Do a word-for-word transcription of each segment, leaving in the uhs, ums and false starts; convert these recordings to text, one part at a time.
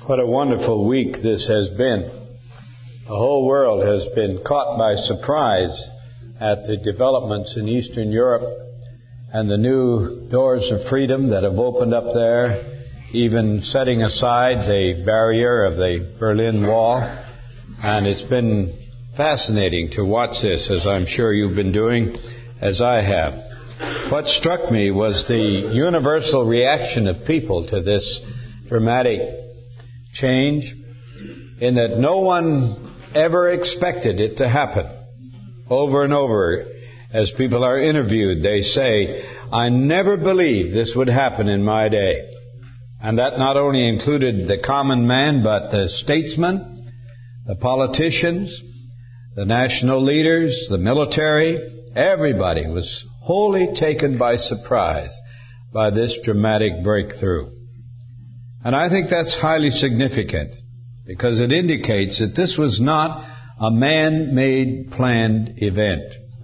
What a wonderful week this has been. The whole world has been caught by surprise at the developments in Eastern Europe and the new doors of freedom that have opened up there, even setting aside the barrier of the Berlin Wall. And it's been fascinating to watch this, as I'm sure you've been doing, as I have. What struck me was the universal reaction of people to this dramatic change, in that no one ever expected it to happen. Over and over, as people are interviewed, they say, "I never believed this would happen in my day." And that not only included the common man, but the statesmen, the politicians, the national leaders, the military. Everybody was wholly taken by surprise by this dramatic breakthrough. And I think that's highly significant, because it indicates that this was not a man-made planned event.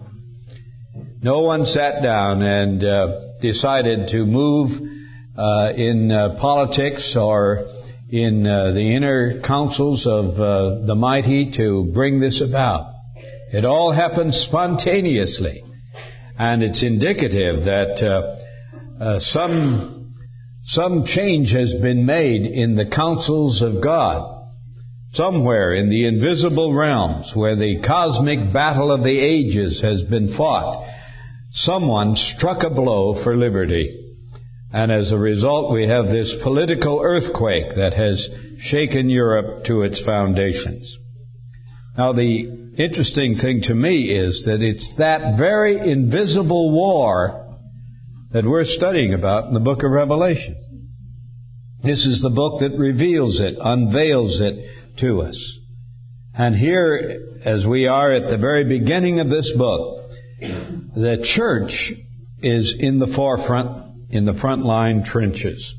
No one sat down and uh, decided to move uh, in uh, politics or in uh, the inner councils of uh, the mighty to bring this about. It all happened spontaneously. And it's indicative that uh, uh, some some change has been made in the counsels of God. Somewhere in the invisible realms where the cosmic battle of the ages has been fought, someone struck a blow for liberty. And as a result, we have this political earthquake that has shaken Europe to its foundations. Now, the interesting thing to me is that it's that very invisible war that we're studying about in the book of Revelation. This is the book that reveals it, unveils it to us. And here, as we are at the very beginning of this book, the church is in the forefront, in the front line trenches.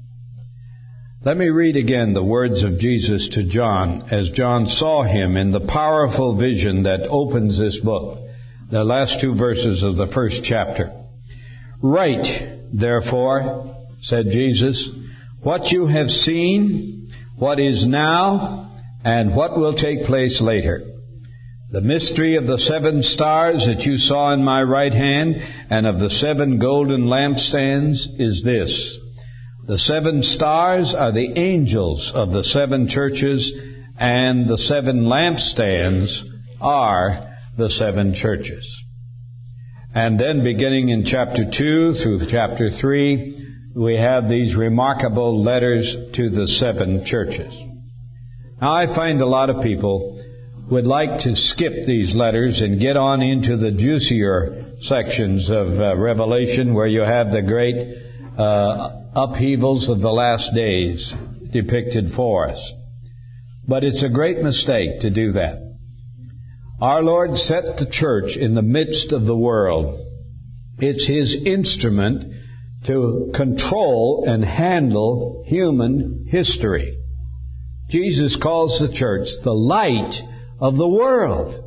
Let me read again the words of Jesus to John as John saw him in the powerful vision that opens this book, the last two verses of the first chapter. "Write, therefore," said Jesus, "what you have seen, what is now, and what will take place later. The mystery of the seven stars that you saw in my right hand and of the seven golden lampstands is this. The seven stars are the angels of the seven churches, and the seven lampstands are the seven churches." And then beginning in chapter two through chapter three, we have these remarkable letters to the seven churches. Now, I find a lot of people would like to skip these letters and get on into the juicier sections of uh, Revelation, where you have the great uh, upheavals of the last days depicted for us. But it's a great mistake to do that. Our Lord set the church in the midst of the world. It's His instrument to control and handle human history. Jesus calls the church the light of the world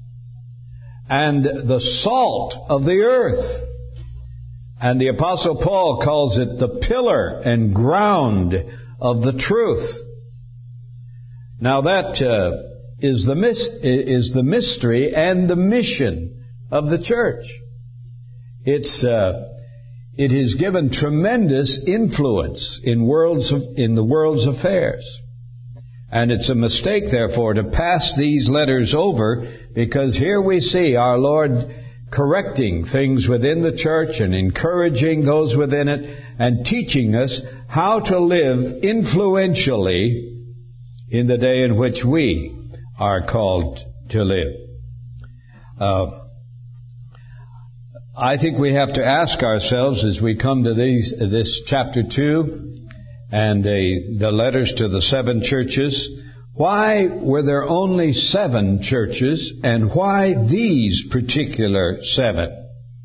and the salt of the earth. And the Apostle Paul calls it the pillar and ground of the truth. Now that uh, is the mis- is the mystery and the mission of the church. It's uh, it has given tremendous influence in worlds of, in the world's affairs. And it's a mistake, therefore, to pass these letters over, because here we see our Lord correcting things within the church and encouraging those within it and teaching us how to live influentially in the day in which we are called to live. Uh, I think we have to ask ourselves as we come to these, this chapter two and uh, the letters to the seven churches, why were there only seven churches, and why these particular seven?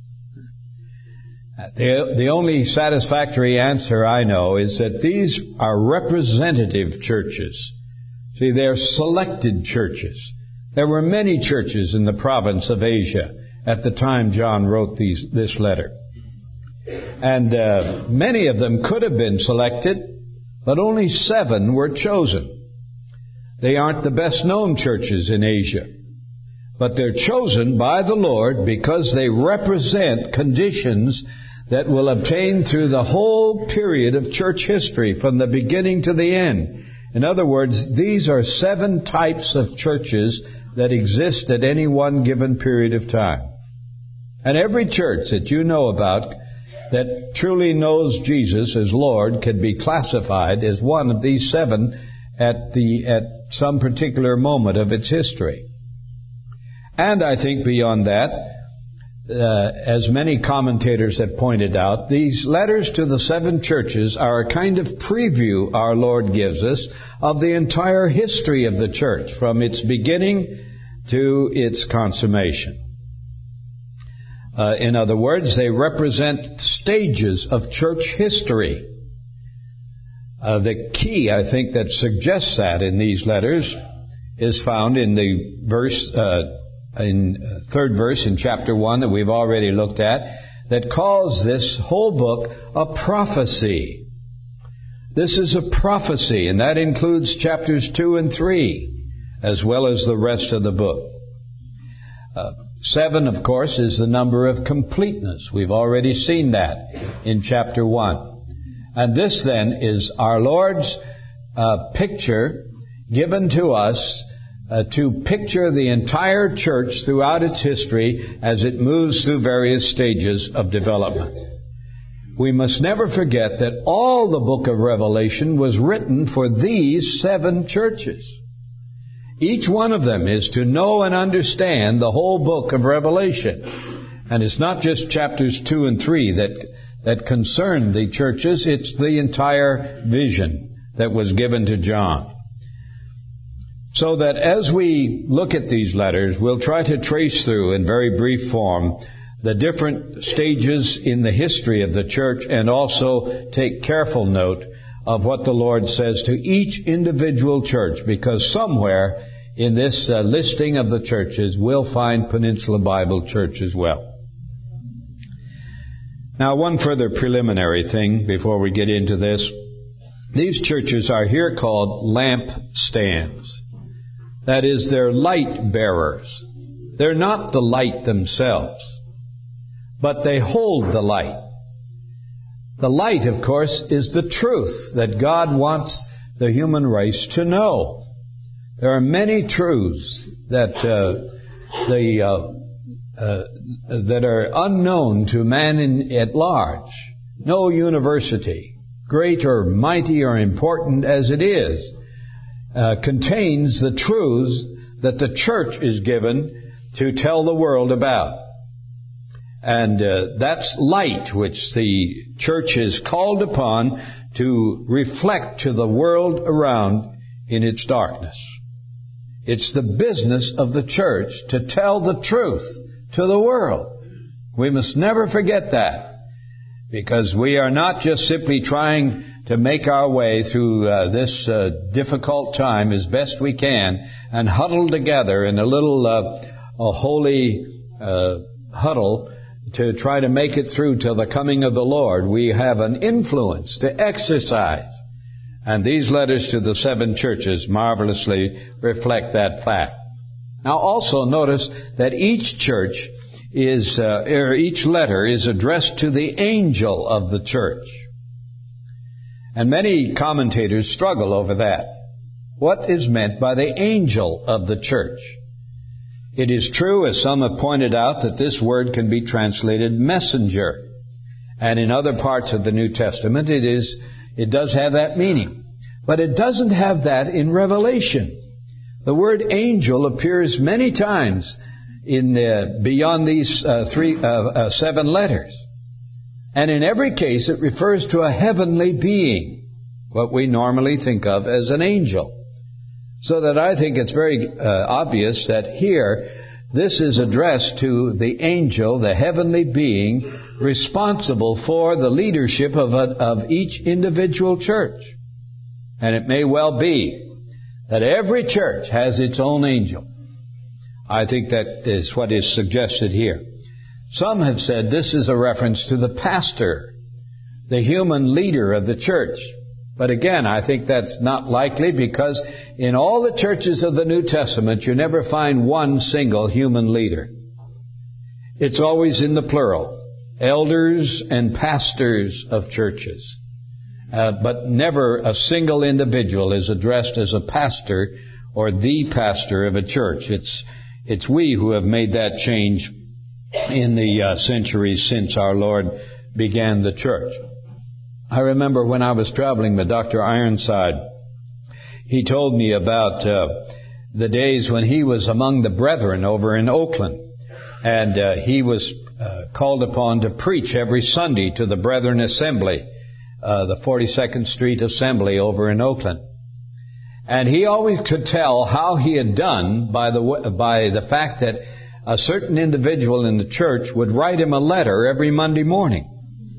The, the only satisfactory answer I know is that these are representative churches. See, they're selected churches. There were many churches in the province of Asia at the time John wrote these, this letter. And uh, many of them could have been selected, but only seven were chosen. They aren't the best known churches in Asia, but they're chosen by the Lord because they represent conditions that will obtain through the whole period of church history, from the beginning to the end. In other words, these are seven types of churches that exist at any one given period of time. And every church that you know about that truly knows Jesus as Lord can be classified as one of these seven at the at some particular moment of its history. And I think beyond that, uh, as many commentators have pointed out, these letters to the seven churches are a kind of preview our Lord gives us of the entire history of the church, from its beginning to its consummation. Uh, in other words, they represent stages of church history. Uh, the key, I think, that suggests that in these letters is found in the verse, uh, in third verse in chapter one that we've already looked at, that calls this whole book a prophecy. This is a prophecy, and that includes chapters two and three, as well as the rest of the book. Uh, Seven, of course, is the number of completeness. We've already seen that in chapter one. And this then is our Lord's uh, picture given to us uh, to picture the entire church throughout its history as it moves through various stages of development. We must never forget that all the book of Revelation was written for these seven churches. Each one of them is to know and understand the whole book of Revelation. And it's not just chapters two and three that, that concern the churches, it's the entire vision that was given to John. So that as we look at these letters, we'll try to trace through in very brief form the different stages in the history of the church, and also take careful note of what the Lord says to each individual church, because somewhere in this uh, listing of the churches we'll find Peninsula Bible Church as well. Now, one further preliminary thing before we get into this. These churches are here called lamp stands. That is, they're light bearers. They're not the light themselves, but they hold the light. The light, of course, is the truth that God wants the human race to know. There are many truths that uh, the uh, uh, that are unknown to man in, at large. No university, great or mighty or important as it is, uh, contains the truths that the church is given to tell the world about. And uh, that's light which the church is called upon to reflect to the world around in its darkness. It's the business of the church to tell the truth to the world. We must never forget that, because we are not just simply trying to make our way through uh, this uh, difficult time as best we can and huddle together in a little uh, a holy uh, huddle to try to make it through till the coming of the Lord. We have an influence to exercise. And these letters to the seven churches marvelously reflect that fact. Now also notice that each church is, uh, or each letter is addressed to the angel of the church. And many commentators struggle over that. What is meant by the angel of the church? It is true, as some have pointed out, that this word can be translated messenger. And in other parts of the New Testament, it is, it does have that meaning. But it doesn't have that in Revelation. The word angel appears many times in the, beyond these uh, three, uh, uh, seven letters. And in every case, it refers to a heavenly being, what we normally think of as an angel. So that I think it's very uh, obvious that here, this is addressed to the angel, the heavenly being, responsible for the leadership of, a, of each individual church. And it may well be that every church has its own angel. I think that is what is suggested here. Some have said this is a reference to the pastor, the human leader of the church. But again, I think that's not likely, because in all the churches of the New Testament, you never find one single human leader. It's always in the plural. Elders and pastors of churches. Uh, but never a single individual is addressed as a pastor or the pastor of a church. It's, it's we who have made that change in the uh, centuries since our Lord began the church. I remember when I was traveling with Doctor Ironside, he told me about uh, the days when he was among the brethren over in Oakland. And uh, he was uh, called upon to preach every Sunday to the Brethren Assembly, uh, the forty-second Street Assembly over in Oakland. And he always could tell how he had done by the by the fact that a certain individual in the church would write him a letter every Monday morning.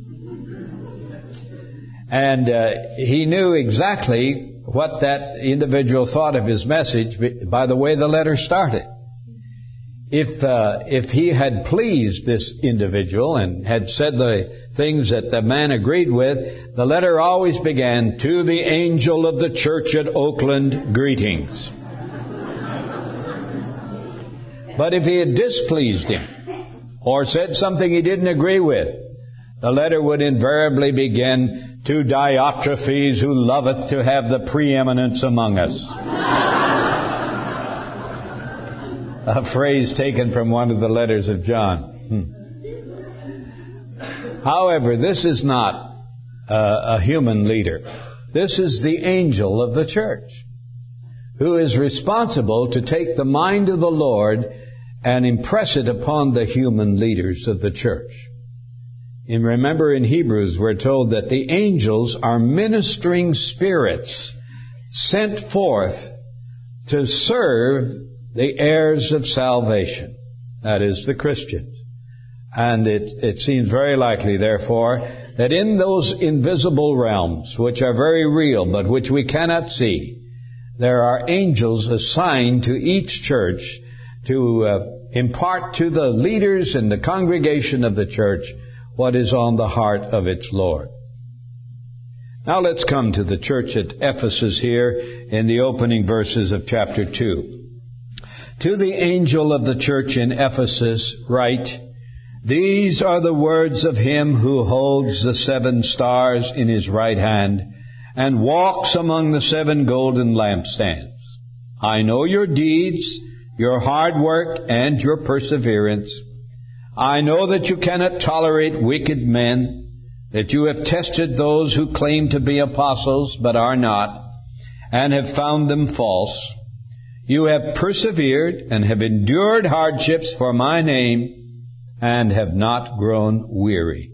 And uh, he knew exactly what that individual thought of his message by the way the letter started. If uh, if he had pleased this individual and had said the things that the man agreed with, the letter always began, "To the angel of the church at Oakland, greetings." But if he had displeased him or said something he didn't agree with, the letter would invariably begin, "To Diotrephes, who loveth to have the preeminence among us." A phrase taken from one of the letters of John. Hmm. However, this is not uh, a human leader. This is the angel of the church, who is responsible to take the mind of the Lord and impress it upon the human leaders of the church. And remember, in Hebrews we're told that the angels are ministering spirits sent forth to serve the heirs of salvation, that is, the Christians. And it, it seems very likely, therefore, that in those invisible realms, which are very real, but which we cannot see, there are angels assigned to each church to uh, impart to the leaders and the congregation of the church what is on the heart of its Lord. Now let's come to the church at Ephesus here in the opening verses of chapter two. To the angel of the church in Ephesus write, "These are the words of him who holds the seven stars in his right hand and walks among the seven golden lampstands. I know your deeds, your hard work, and your perseverance. I know that you cannot tolerate wicked men, that you have tested those who claim to be apostles but are not, and have found them false. You have persevered and have endured hardships for my name and have not grown weary."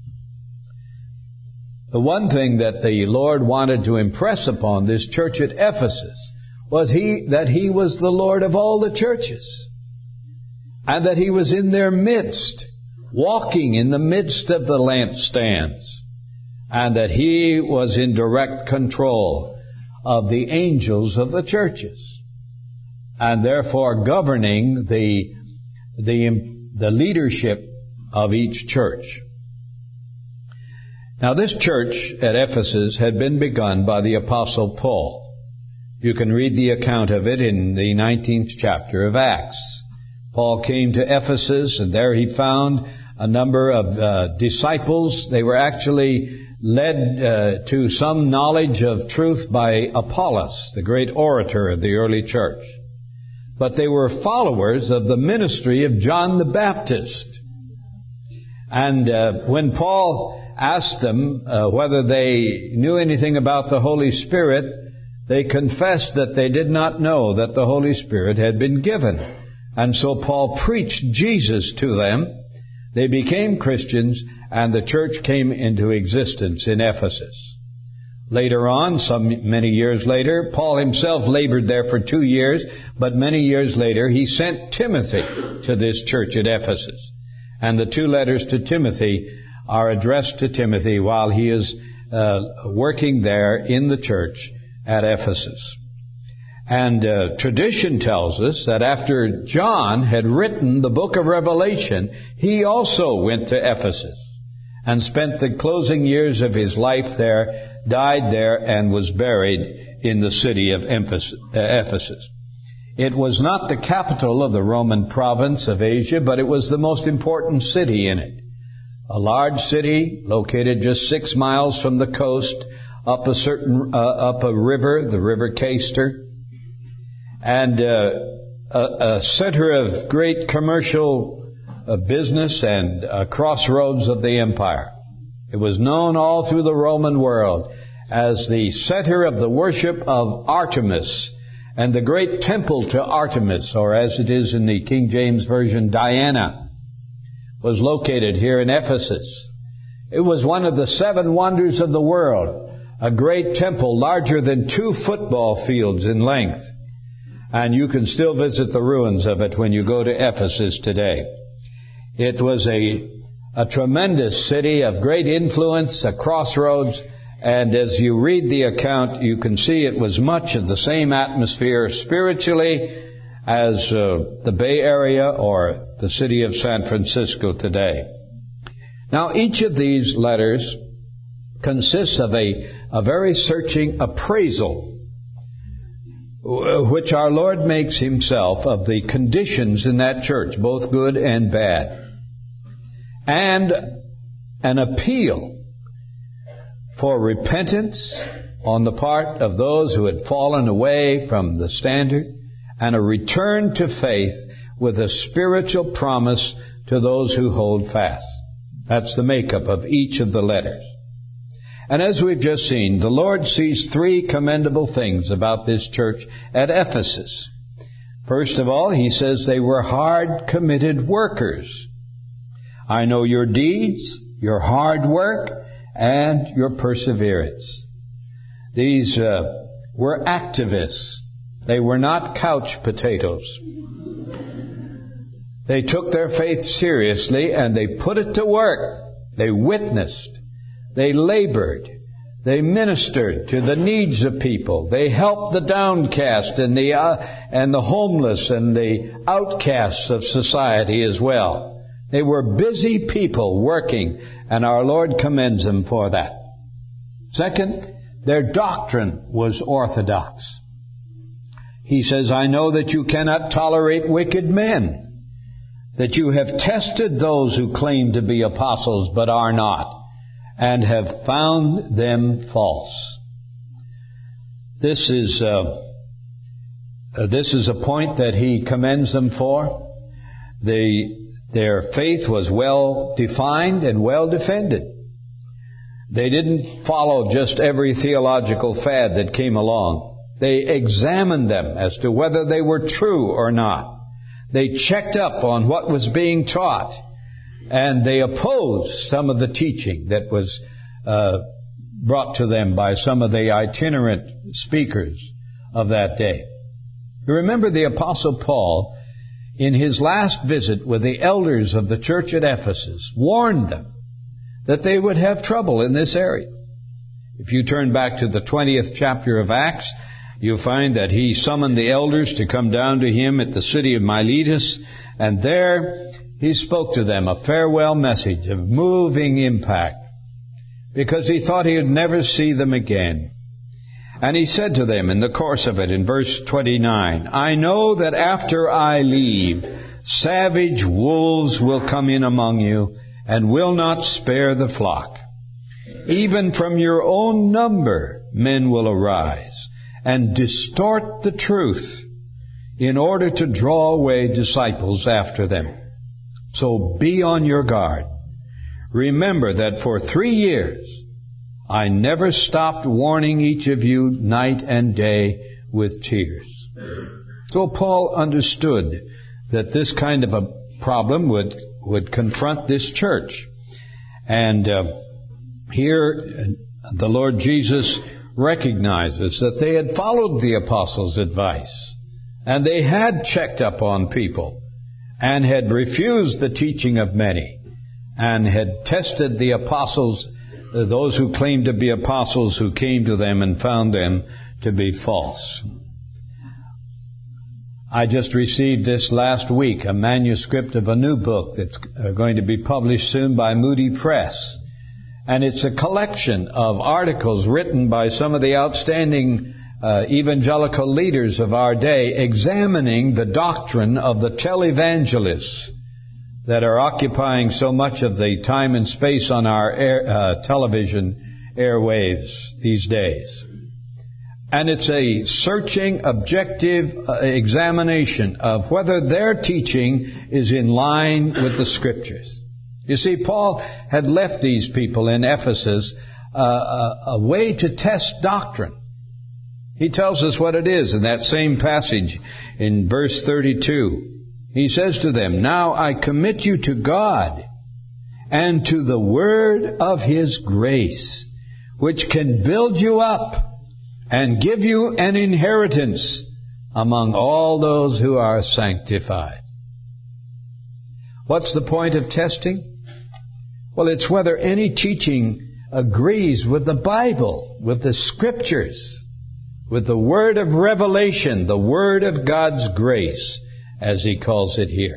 The one thing that the Lord wanted to impress upon this church at Ephesus was he that He was the Lord of all the churches, and that He was in their midst, walking in the midst of the lampstands, and that He was in direct control of the angels of the churches, and therefore governing the, the, the leadership of each church. Now this church at Ephesus had been begun by the Apostle Paul. You can read the account of it in the nineteenth chapter of Acts. Paul came to Ephesus, and there he found a number of uh, disciples. They were actually led uh, to some knowledge of truth by Apollos, the great orator of the early church. But they were followers of the ministry of John the Baptist. And uh, when Paul asked them uh, whether they knew anything about the Holy Spirit, they confessed that they did not know that the Holy Spirit had been given. And so Paul preached Jesus to them. They became Christians, and the church came into existence in Ephesus. Later on, some many years later, Paul himself labored there for two years, but many years later he sent Timothy to this church at Ephesus. And the two letters to Timothy are addressed to Timothy while he is uh, working there in the church at Ephesus. And uh, tradition tells us that after John had written the book of Revelation, he also went to Ephesus and spent the closing years of his life there, died there and was buried in the city of Ephesus. It was not the capital of the Roman province of Asia, but it was the most important city in it. A large city located just six miles from the coast, up a certain uh, up a river, the River Cayster, and uh, a, a center of great commercial uh, business and a crossroads of the empire. It was known all through the Roman world as the center of the worship of Artemis, and the great temple to Artemis, or as it is in the King James Version, Diana, was located here in Ephesus. It was one of the seven wonders of the world, a great temple larger than two football fields in length. And you can still visit the ruins of it when you go to Ephesus today. It was a, a tremendous city of great influence, a crossroads, and as you read the account, you can see it was much of the same atmosphere spiritually as uh, the Bay Area or the city of San Francisco today. Now, each of these letters consists of a, a very searching appraisal, which our Lord makes Himself of the conditions in that church, both good and bad, and an appeal for repentance on the part of those who had fallen away from the standard, and a return to faith with a spiritual promise to those who hold fast. That's the makeup of each of the letters. And as we've just seen, the Lord sees three commendable things about this church at Ephesus. First of all, He says they were hard, committed workers. I know your deeds, your hard work, and your perseverance. These uh, were activists. They were not couch potatoes. They took their faith seriously and they put it to work. They witnessed. They labored. They ministered to the needs of people. They helped the downcast and the uh, and the homeless and the outcasts of society as well. They were busy people working, and our Lord commends them for that. Second, their doctrine was orthodox. He says, I know that you cannot tolerate wicked men, that you have tested those who claim to be apostles but are not, and have found them false. This is uh, uh, this is a point that He commends them for. The Their faith was well defined and well defended. They didn't follow just every theological fad that came along. They examined them as to whether they were true or not. They checked up on what was being taught, and they opposed some of the teaching that was uh, brought to them by some of the itinerant speakers of that day. You remember the Apostle Paul, in his last visit with the elders of the church at Ephesus, warned them that they would have trouble in this area. If you turn back to the twentieth chapter of Acts, you'll find that he summoned the elders to come down to him at the city of Miletus, and there he spoke to them a farewell message of moving impact, because he thought he would never see them again. And he said to them in the course of it, in verse twenty-nine, I know that after I leave, savage wolves will come in among you, and will not spare the flock. Even from your own number men will arise, and distort the truth, in order to draw away disciples after them. So be on your guard. Remember that for three years I never stopped warning each of you night and day with tears. So Paul understood that this kind of a problem would, would confront this church. And uh, here the Lord Jesus recognizes that they had followed the apostles' advice, and they had checked up on people, and had refused the teaching of many, and had tested the apostles, those who claimed to be apostles, who came to them and found them to be false. I just received this last week a manuscript of a new book that's going to be published soon by Moody Press. And it's a collection of articles written by some of the outstanding uh, evangelical leaders of our day examining the doctrine of the televangelists that are occupying so much of the time and space on our air, uh, television airwaves these days. And it's a searching, objective uh, examination of whether their teaching is in line with the Scriptures. You see, Paul had left these people in Ephesus uh, a, a way to test doctrine. He tells us what it is in that same passage in verse thirty-two. He says to them, "Now I commit you to God and to the word of His grace, which can build you up and give you an inheritance among all those who are sanctified." What's the point of testing? Well, it's whether any teaching agrees with the Bible, with the Scriptures, with the word of revelation, the word of God's grace, as he calls it here.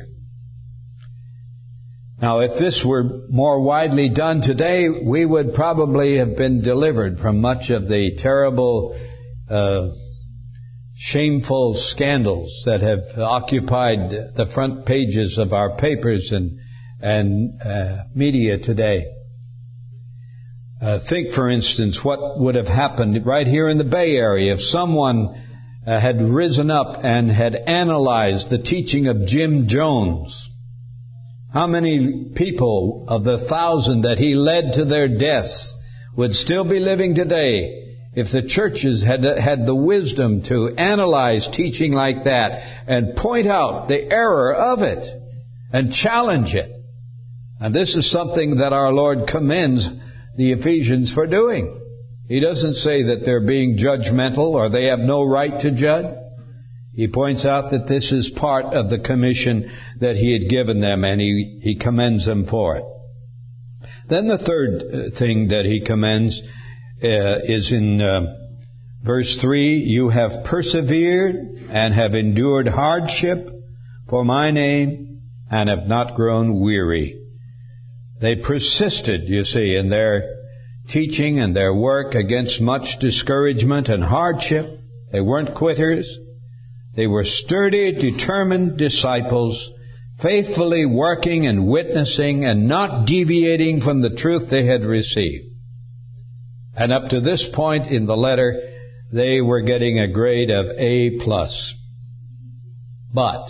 Now, if this were more widely done today, we would probably have been delivered from much of the terrible, uh, shameful scandals that have occupied the front pages of our papers and and uh, media today. Uh, think, for instance, what would have happened right here in the Bay Area if someone uh, had risen up and had analyzed the teaching of Jim Jones. How many people of the thousand that he led to their deaths would still be living today if the churches had had the wisdom to analyze teaching like that and point out the error of it and challenge it? And this is something that our Lord commends the Ephesians for doing. He doesn't say that they're being judgmental or they have no right to judge. He points out that this is part of the commission that He had given them, and He, he commends them for it. Then the third thing that He commends uh, is in uh, verse three, "You have persevered and have endured hardship for my name and have not grown weary." They persisted, you see, in their teaching and their work against much discouragement and hardship. They weren't quitters. They were sturdy, determined disciples, faithfully working and witnessing and not deviating from the truth they had received. And up to this point in the letter, they were getting a grade of A plus. But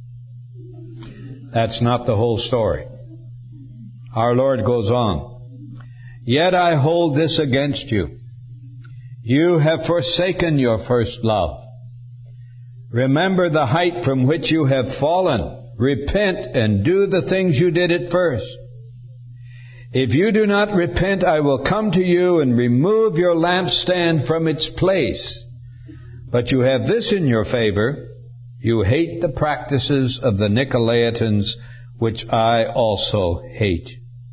that's not the whole story. Our Lord goes on, "Yet I hold this against you. You have forsaken your first love. Remember the height from which you have fallen. Repent and do the things you did at first. If you do not repent, I will come to you and remove your lampstand from its place. But you have this in your favor. You hate the practices of the Nicolaitans, which I also hate."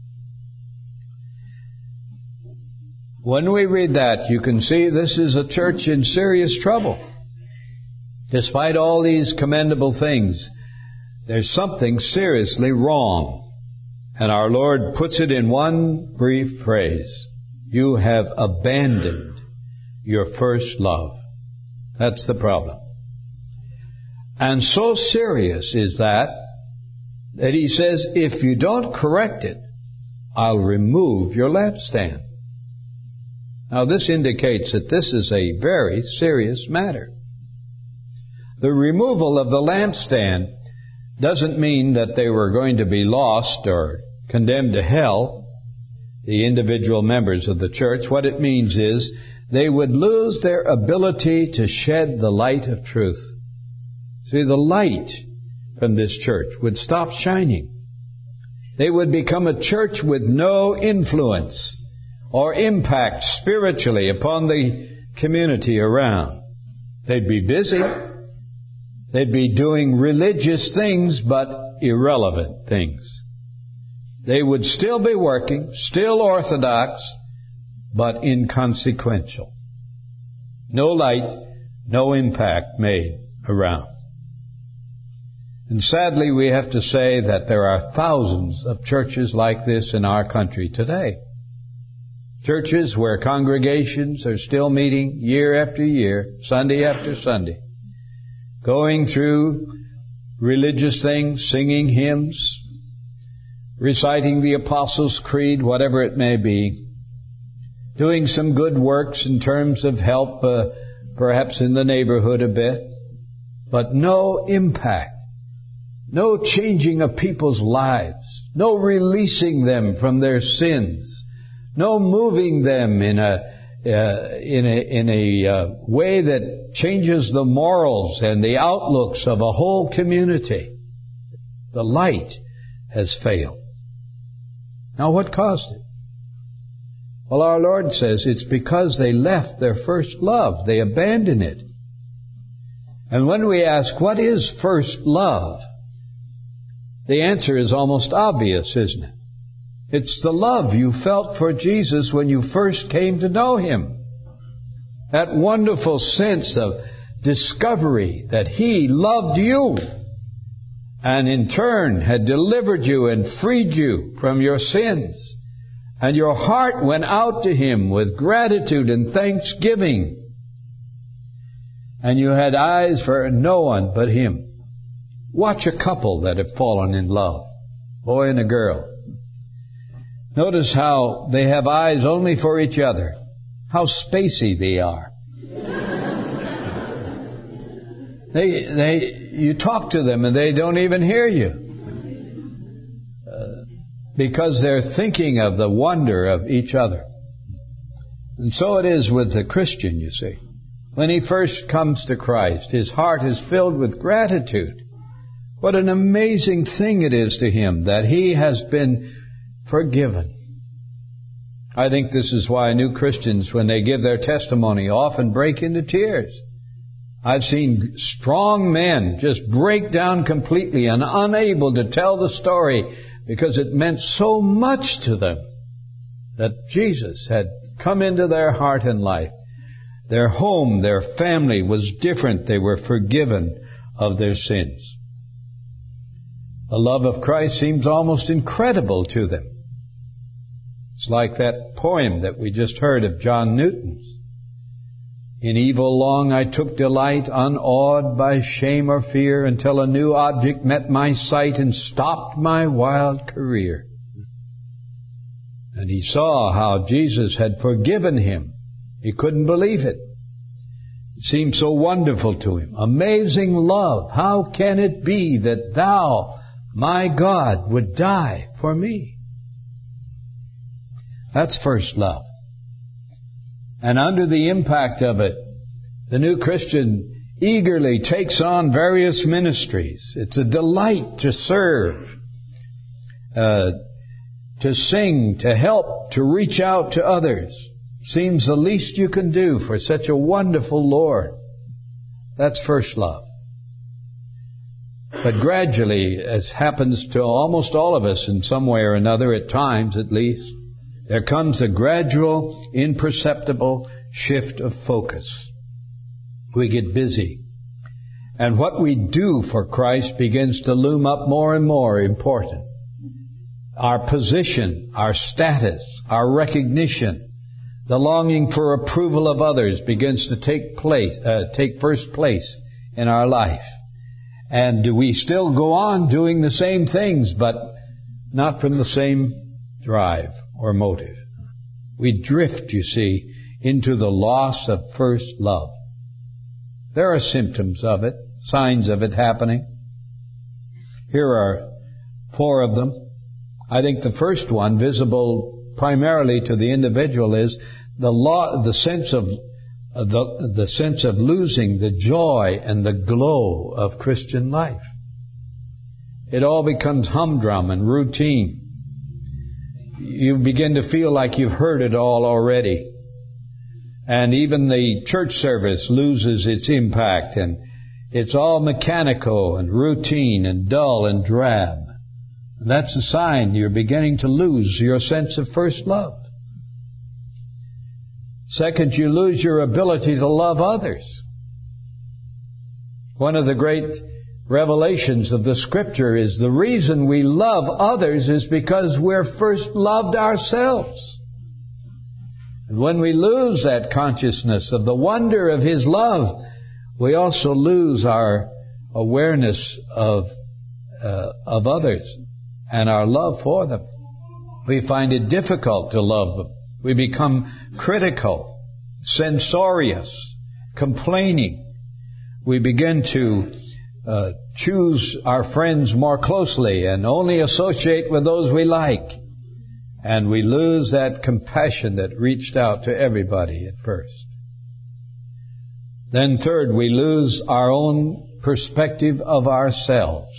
When we read that, you can see this is a church in serious trouble. Despite all these commendable things, there's something seriously wrong. And our Lord puts it in one brief phrase. You have abandoned your first love. That's the problem. And so serious is that, that He says, if you don't correct it, I'll remove your lampstand. Now, this indicates that this is a very serious matter. The removal of the lampstand doesn't mean that they were going to be lost or condemned to hell, the individual members of the church. What it means is they would lose their ability to shed the light of truth. See, the light from this church would stop shining. They would become a church with no influence or impact spiritually upon the community around. They'd be busy. They'd be doing religious things, but irrelevant things. They would still be working, still orthodox, but inconsequential. No light, no impact made around. And sadly, we have to say that there are thousands of churches like this in our country today. churches where congregations are still meeting year after year, Sunday after Sunday, going through religious things, singing hymns, reciting the Apostles' Creed, whatever it may be, doing some good works in terms of help, uh, perhaps in the neighborhood a bit, but no impact, no changing of people's lives, no releasing them from their sins, no moving them in a uh, in a in a uh, way that changes the morals and the outlooks of a whole community. The light has failed. Now, what caused it? Well, our Lord says it's because they left their first love. They abandoned it. And when we ask, what is first love? The answer is almost obvious, isn't it? It's the love you felt for Jesus when you first came to know Him. That wonderful sense of discovery that He loved you and in turn had delivered you and freed you from your sins. And your heart went out to Him with gratitude and thanksgiving. And you had eyes for no one but Him. Watch a couple that have fallen in love, boy and a girl. Notice how they have eyes only for each other. How spacey they are. they, they, you talk to them and they don't even hear you. Uh, because they're thinking of the wonder of each other. And so it is with the Christian, you see. When he first comes to Christ, his heart is filled with gratitude. What an amazing thing it is to him that he has been forgiven. I think this is why new Christians, when they give their testimony, often break into tears. I've seen strong men just break down completely and unable to tell the story because it meant so much to them that Jesus had come into their heart and life. Their home, their family was different. They were forgiven of their sins. The love of Christ seems almost incredible to them. It's like that poem that we just heard of John Newton's. In evil long I took delight, unawed by shame or fear, until a new object met my sight and stopped my wild career. And he saw how Jesus had forgiven him. He couldn't believe it. It seemed so wonderful to him. Amazing love. How can it be that thou, my God, would die for me? That's first love. And under the impact of it, the new Christian eagerly takes on various ministries. It's a delight to serve, uh, to sing, to help, to reach out to others. Seems the least you can do for such a wonderful Lord. That's first love. But gradually, as happens to almost all of us in some way or another, at times at least, there comes a gradual, imperceptible shift of focus. We get busy. And what we do for Christ begins to loom up more and more important. Our position, our status, our recognition, the longing for approval of others begins to take place, uh, take first place in our life. And we still go on doing the same things, but not from the same drive or motive. We drift, you see, into the loss of first love. There are symptoms of it, signs of it happening. Here are four of them. I think the first one, visible primarily to the individual, is the law, the sense of uh, the the sense of losing the joy and the glow of Christian life. It all becomes humdrum and routine. You begin to feel like you've heard it all already. And even the church service loses its impact, and it's all mechanical and routine and dull and drab. And that's a sign you're beginning to lose your sense of first love. Second, you lose your ability to love others. One of the great revelations of the Scripture is the reason we love others is because we're first loved ourselves. And when we lose that consciousness of the wonder of His love, we also lose our awareness of uh, of others and our love for them. We find it difficult to love them. We become critical, censorious, complaining. We begin to uh, choose our friends more closely and only associate with those we like. And we lose that compassion that reached out to everybody at first. Then third, we lose our own perspective of ourselves.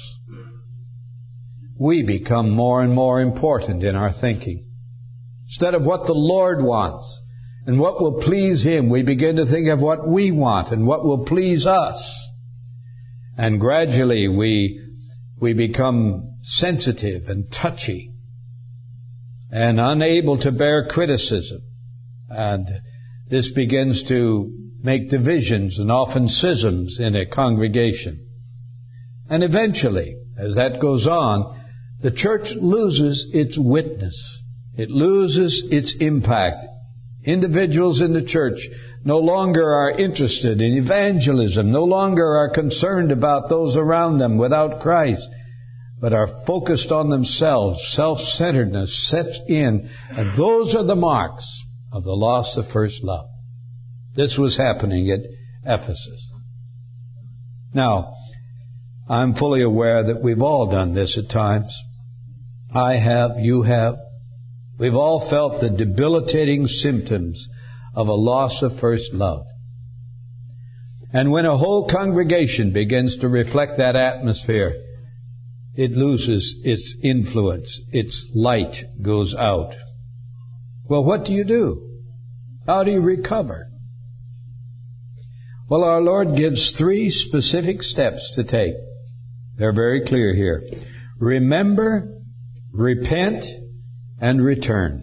We become more and more important in our thinking. Instead of what the Lord wants and what will please Him, we begin to think of what we want and what will please us. And gradually we, we become sensitive and touchy and unable to bear criticism. And this begins to make divisions and often schisms in a congregation. And eventually, as that goes on, the church loses its witness. It loses its impact. Individuals in the church no longer are interested in evangelism, no longer are concerned about those around them without Christ, but are focused on themselves. Self-centeredness sets in, and those are the marks of the loss of first love. This was happening at Ephesus. Now, I'm fully aware that we've all done this at times. I have, you have. We've all felt the debilitating symptoms of a loss of first love. And when a whole congregation begins to reflect that atmosphere, it loses its influence. Its light goes out. Well, what do you do? How do you recover? Well, our Lord gives three specific steps to take. They're very clear here. Remember, repent, and return.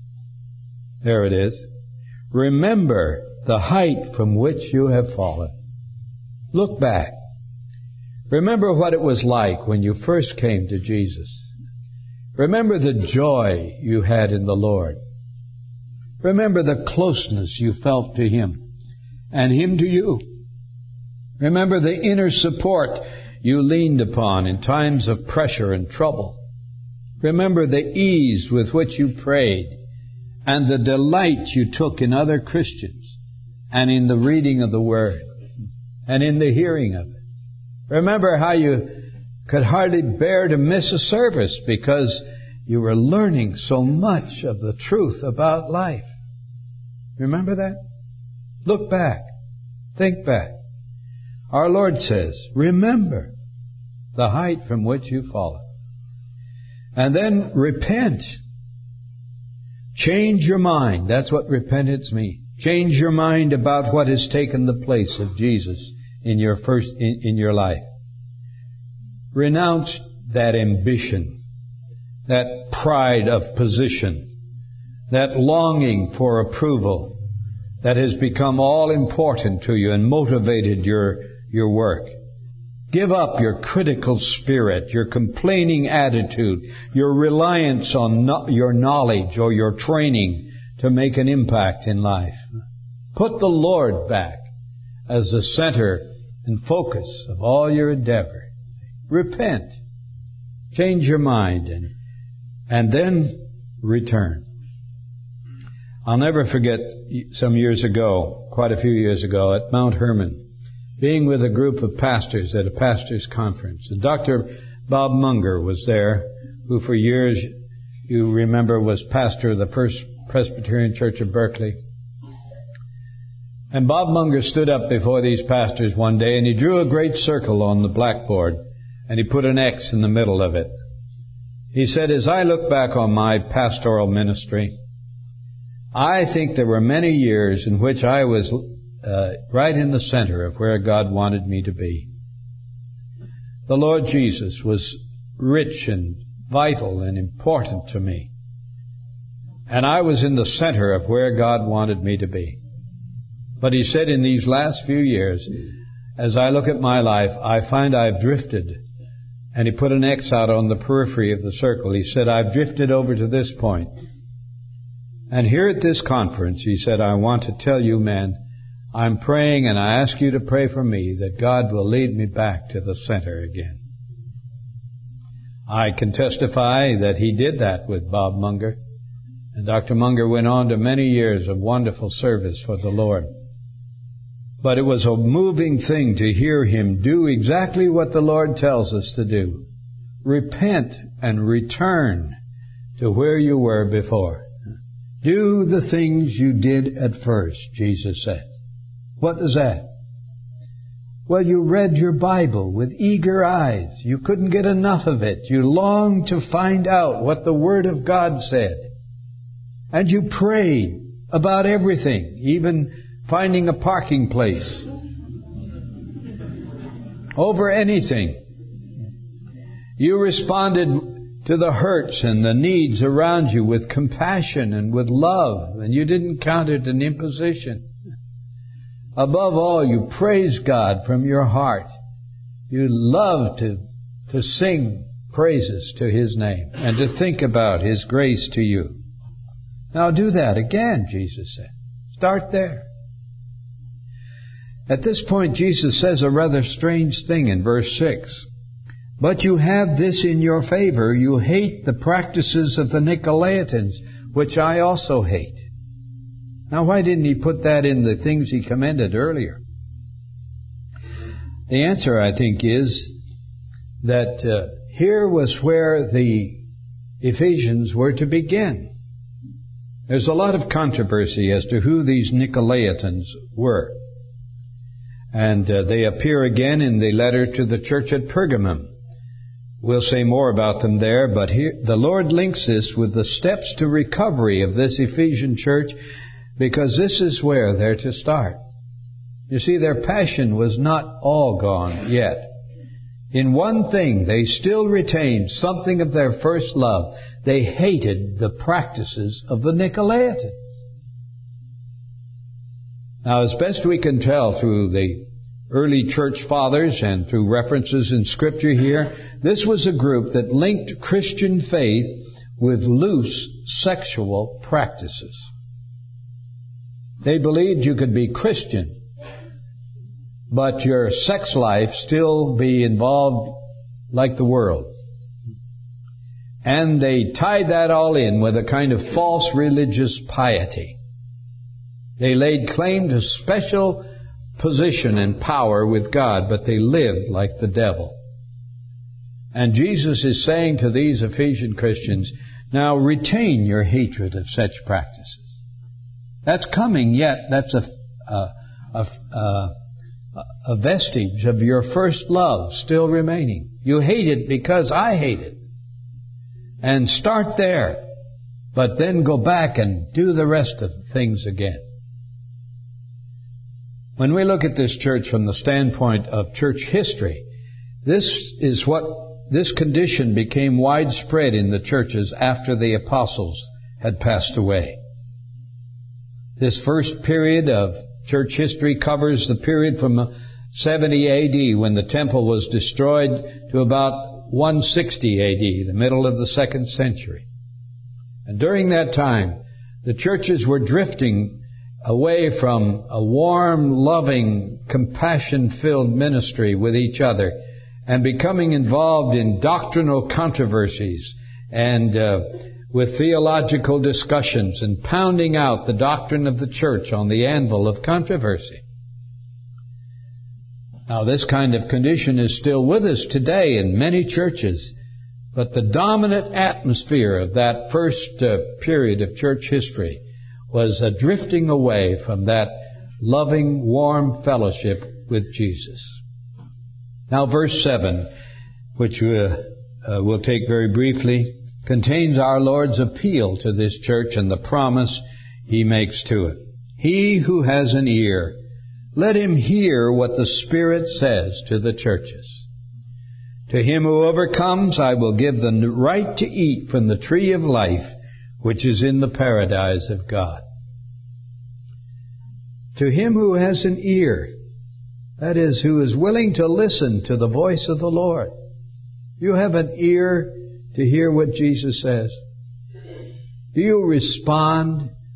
There it is. Remember the height from which you have fallen. Look back. Remember what it was like when you first came to Jesus. Remember the joy you had in the Lord. Remember the closeness you felt to Him and Him to you. Remember the inner support you leaned upon in times of pressure and trouble. Remember the ease with which you prayed and the delight you took in other Christians and in the reading of the Word and in the hearing of it. Remember how you could hardly bear to miss a service because you were learning so much of the truth about life. Remember that? Look back. Think back. Our Lord says, remember the height from which you've fallen. And then repent. Change your mind. That's what repentance means. Change your mind about what has taken the place of Jesus in your first in, in your life. Renounce that ambition, that pride of position, that longing for approval that has become all important to you and motivated your your work. Give up your critical spirit, your complaining attitude, your reliance on no, your knowledge or your training to make an impact in life. Put the Lord back as the center and focus of all your endeavor. Repent. Change your mind and, and then return. I'll never forget some years ago, quite a few years ago, at Mount Hermon, being with a group of pastors at a pastors' conference. And Doctor Bob Munger was there, who for years, you remember, was pastor of the First Presbyterian Church of Berkeley. And Bob Munger stood up before these pastors one day and he drew a great circle on the blackboard and he put an X in the middle of it. He said, as I look back on my pastoral ministry, I think there were many years in which I was Uh, right in the center of where God wanted me to be. The Lord Jesus was rich and vital and important to me. And I was in the center of where God wanted me to be. But he said in these last few years, as I look at my life, I find I've drifted. And he put an X out on the periphery of the circle. He said, I've drifted over to this point. And here at this conference, he said, I want to tell you, men, I'm praying and I ask you to pray for me that God will lead me back to the center again. I can testify that he did that with Bob Munger. And Doctor Munger went on to many years of wonderful service for the Lord. But it was a moving thing to hear him do exactly what the Lord tells us to do. Repent and return to where you were before. Do the things you did at first, Jesus said. What is that? Well, you read your Bible with eager eyes. You couldn't get enough of it. You longed to find out what the Word of God said. And you prayed about everything, even finding a parking place. Over anything. You responded to the hurts and the needs around you with compassion and with love, and you didn't count it an imposition. Above all, you praised God from your heart. You loved to, to sing praises to His name and to think about His grace to you. Now do that again, Jesus said. Start there. At this point, Jesus says a rather strange thing in verse six. But you have this in your favor. You hate the practices of the Nicolaitans, which I also hate. Now, why didn't he put that in the things he commended earlier? The answer, I think, is that uh, here was where the Ephesians were to begin. There's a lot of controversy as to who these Nicolaitans were. And uh, they appear again in the letter to the church at Pergamum. We'll say more about them there, but here the Lord links this with the steps to recovery of this Ephesian church, because this is where they're to start. You see, their passion was not all gone yet. In one thing, they still retained something of their first love. They hated the practices of the Nicolaitans. Now, as best we can tell through the early church fathers and through references in Scripture here, this was a group that linked Christian faith with loose sexual practices. They believed you could be Christian, but your sex life still be involved like the world. And they tied that all in with a kind of false religious piety. They laid claim to special position and power with God, but they lived like the devil. And Jesus is saying to these Ephesian Christians, now retain your hatred of such practices. That's coming yet. That's a, a, a, a, a vestige of your first love still remaining. You hate it because I hate it. And start there, but then go back and do the rest of the things again. When we look at this church from the standpoint of church history, this is what this condition became widespread in the churches after the apostles had passed away. This first period of church history covers the period from seventy A D, when the temple was destroyed, to about one sixty A D, the middle of the second century. And during that time, the churches were drifting away from a warm, loving, compassion-filled ministry with each other and becoming involved in doctrinal controversies and uh, with theological discussions and pounding out the doctrine of the church on the anvil of controversy. Now, this kind of condition is still with us today in many churches, but the dominant atmosphere of that first uh, period of church history was a drifting away from that loving, warm fellowship with Jesus. Now, verse seven, which uh, uh, we'll take very briefly, contains our Lord's appeal to this church and the promise He makes to it. He who has an ear, let him hear what the Spirit says to the churches. To him who overcomes, I will give the right to eat from the tree of life, which is in the paradise of God. To him who has an ear, that is, who is willing to listen to the voice of the Lord. You have an ear to hear what Jesus says. Do you respond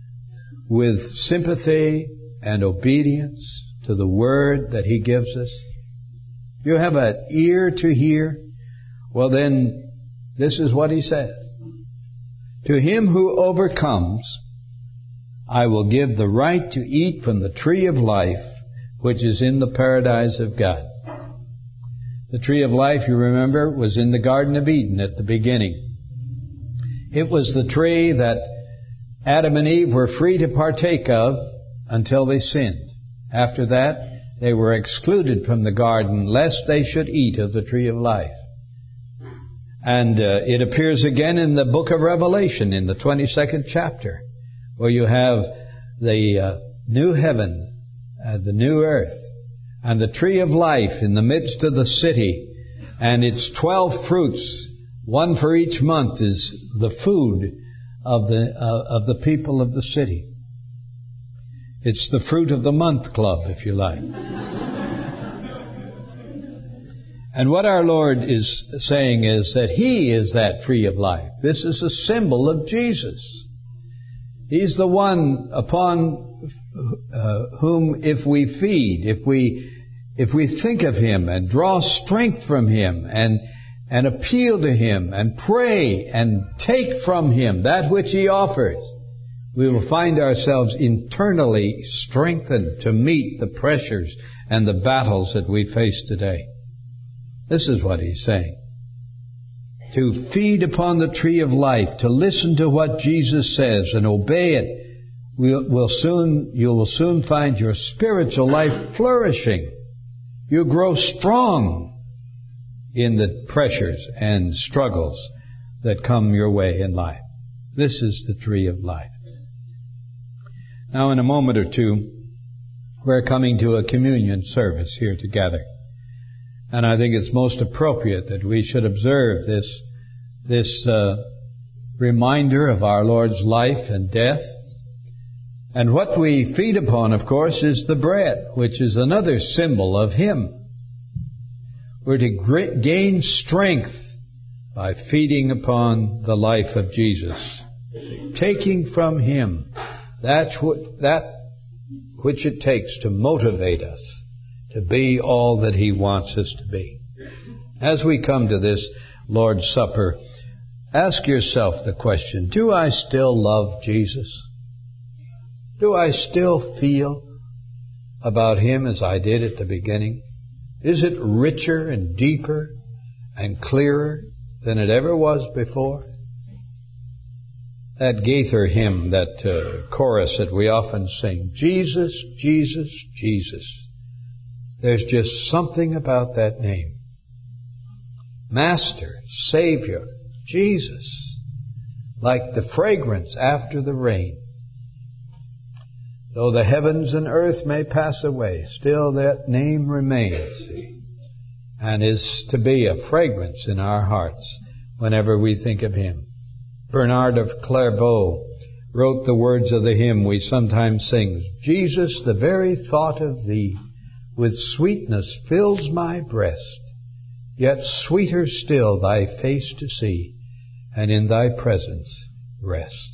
with sympathy and obedience to the word that He gives us? You have an ear to hear? Well then, this is what He said. To him who overcomes, I will give the right to eat from the tree of life, which is in the paradise of God. The tree of life, you remember, was in the Garden of Eden at the beginning. It was the tree that Adam and Eve were free to partake of until they sinned. After that, they were excluded from the garden lest they should eat of the tree of life. And uh, it appears again in the book of Revelation in the twenty-second chapter, where you have the uh, new heaven, uh, the new earth, and the tree of life in the midst of the city, and its twelve fruits, one for each month, is the food of the uh, of the people of the city. It's the fruit of the month club, if you like. And what our Lord is saying is that He is that tree of life. This is a symbol of Jesus. He's the one upon uh, whom if we feed, if we if we think of Him and draw strength from Him and and appeal to Him and pray and take from Him that which He offers, we will find ourselves internally strengthened to meet the pressures and the battles that we face today. This is what He's saying. To feed upon the tree of life, to listen to what Jesus says and obey it, we'll, we'll soon, you will soon find your spiritual life flourishing. You grow strong in the pressures and struggles that come your way in life. This is the tree of life. Now, in a moment or two, we're coming to a communion service here together. And I think it's most appropriate that we should observe this, this uh, reminder of our Lord's life and death. And what we feed upon, of course, is the bread, which is another symbol of Him. We're to gain strength by feeding upon the life of Jesus, taking from Him that, that which it takes to motivate us to be all that He wants us to be. As we come to this Lord's Supper, ask yourself the question, do I still love Jesus? Do I still feel about Him as I did at the beginning? Is it richer and deeper and clearer than it ever was before? That Gaither hymn, that uh, chorus that we often sing, Jesus, Jesus, Jesus. There's just something about that name. Master, Savior, Jesus, like the fragrance after the rain. Though the heavens and earth may pass away, still that name remains, see, and is to be a fragrance in our hearts whenever we think of Him. Bernard of Clairvaux wrote the words of the hymn we sometimes sing, Jesus, the very thought of Thee with sweetness fills my breast, yet sweeter still Thy face to see, and in Thy presence rest.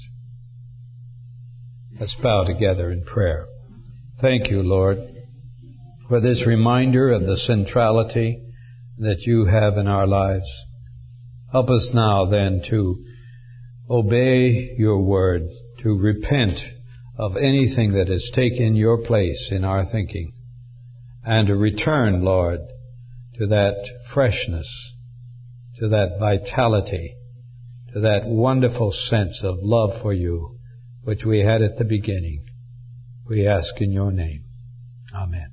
Let's bow together in prayer. Thank You, Lord, for this reminder of the centrality that You have in our lives. Help us now then to obey Your word, to repent of anything that has taken Your place in our thinking, and to return, Lord, to that freshness, to that vitality, to that wonderful sense of love for You, which we had at the beginning. We ask in Your name. Amen.